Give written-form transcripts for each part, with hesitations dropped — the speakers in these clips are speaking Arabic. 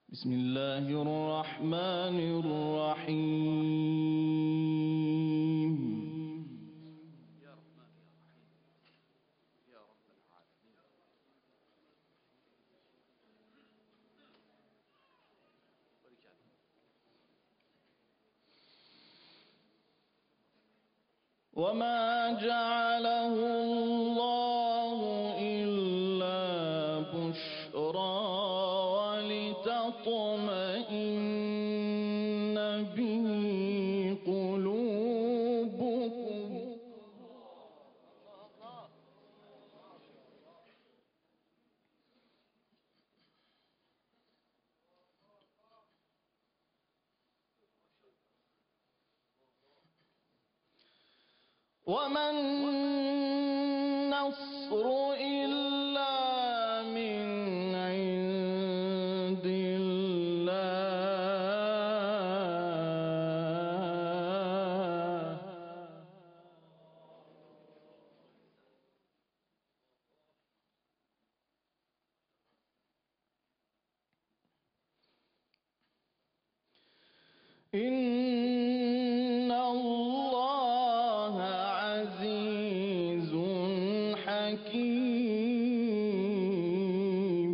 بسم الله الرحمن الرحيم. يا رحمن يا رحيم يا رب العالمين. وما جعله الله إلا بشرى ولتطمئن به قلوبكم وما النصر إلا من عند الله إن الله عزيز حكيم.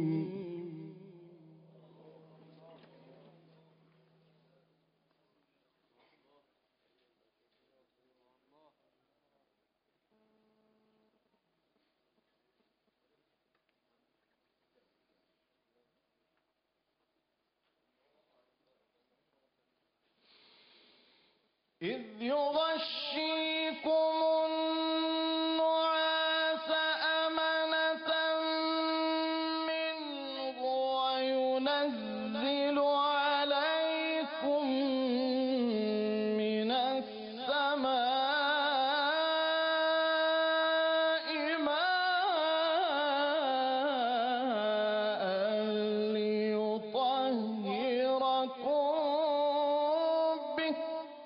إذ يغشيكم النعاس أمنة منه وينزل عليكم من السماء ماء ليطهركم به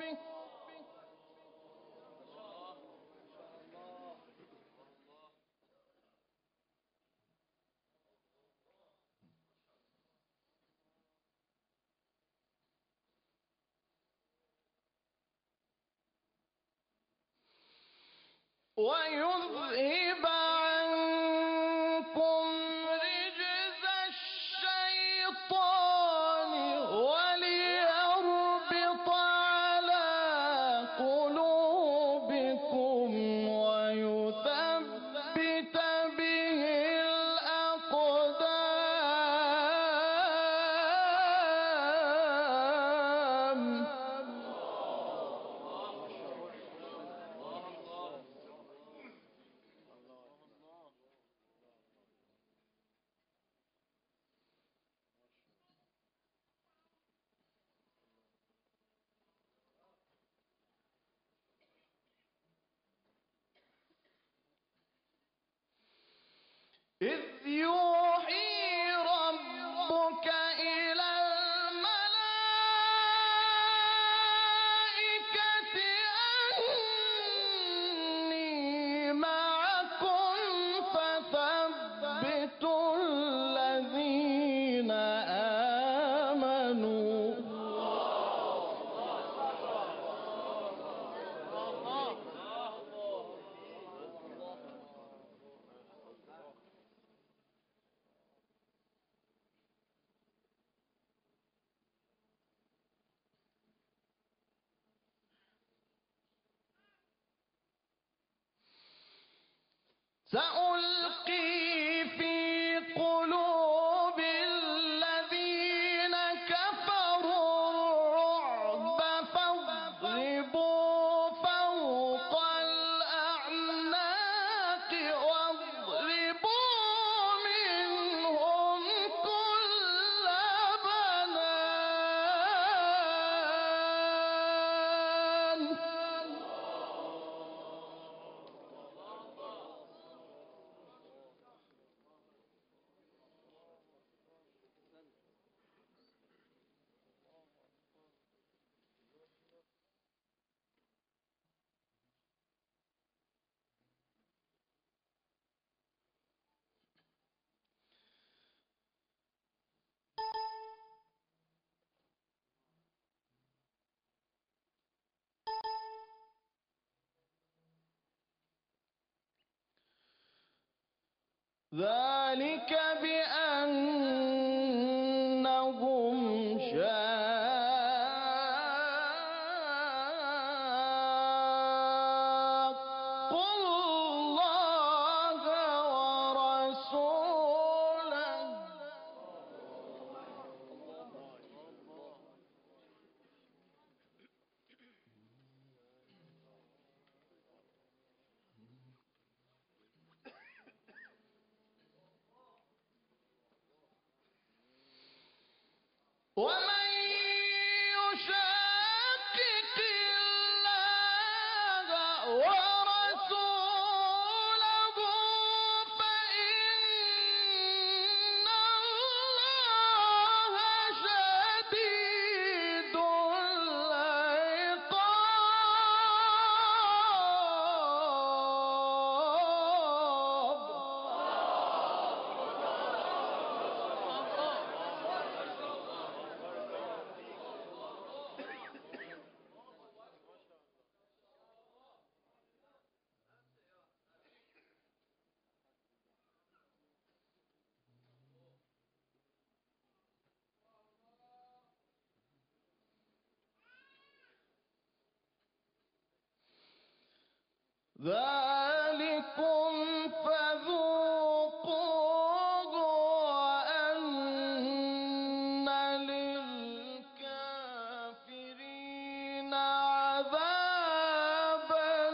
ويذهب عنكم رجز الشيطان وليربط على قلوبكم ويثبت به الأقدام. إذ يوحي ربك إلى الملائكة أني معكم فثبتوا الذين آمنوا سألقي في قلوب الذين كفروا الرعب فاضربوا فوق الأعناق واضربوا منهم كل بنان. ذلك بأنهم شاقوا الله ورسوله. ومن يشاقق الله ورسوله فإن الله شديد ذلكم فذوقوه وأن للكافرين عذاب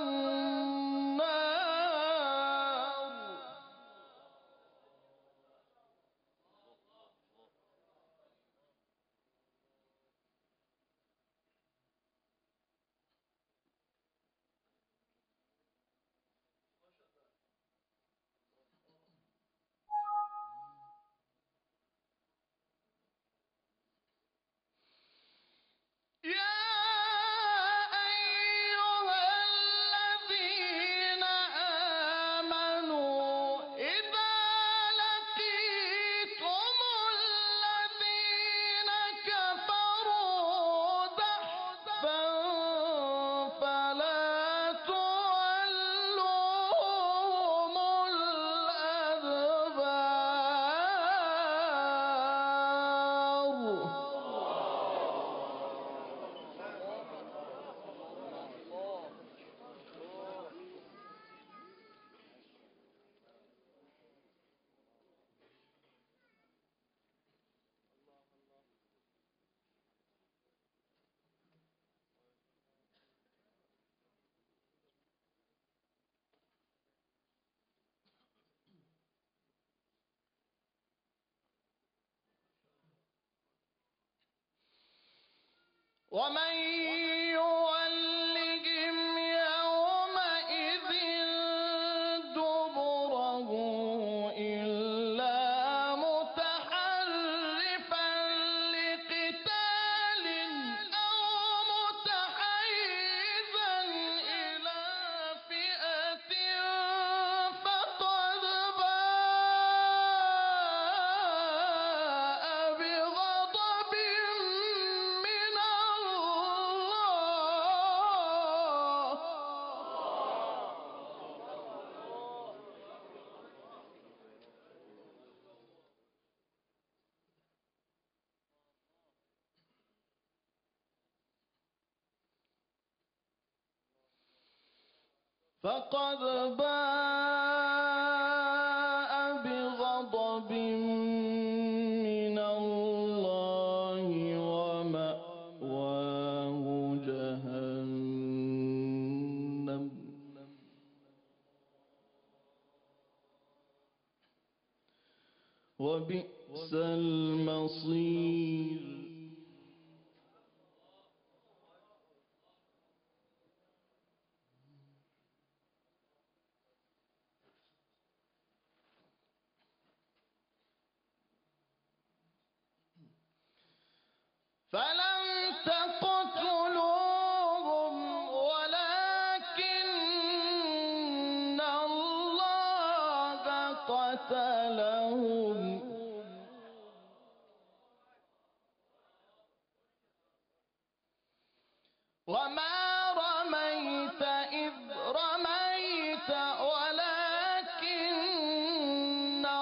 النار. يا أيها الذين آمنوا إذا لقيتم الذين كفروا زحفا فلا تولوهم الأدبار. ومن يولهم يومئذ دبره إلا متحرفا لقتال أو متحيزا إلى فئة فقد باء بغضب من الله. فقد باء بغضب من الله ومأواه جهنم وبئس المصير. فلم تقتلوهم ولكن الله قتلهم وما رميت إذ رميت ولكن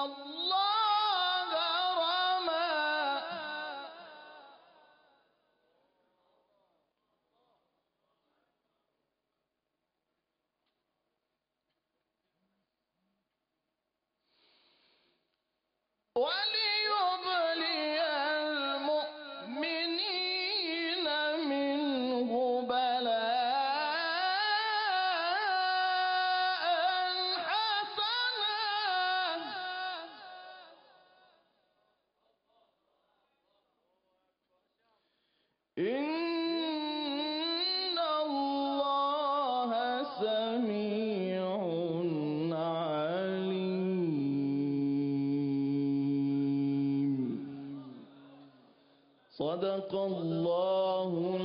صدق الله